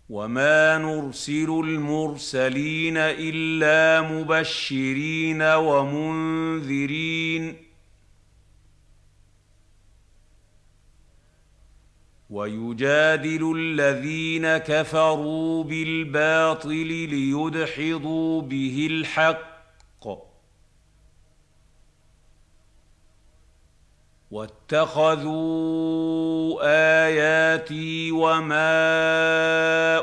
وما نرسل المرسلين إلا مبشرين ومنذرين ويجادل الذين كفروا بالباطل ليدحضوا به الحق واتخذوا آياتي وما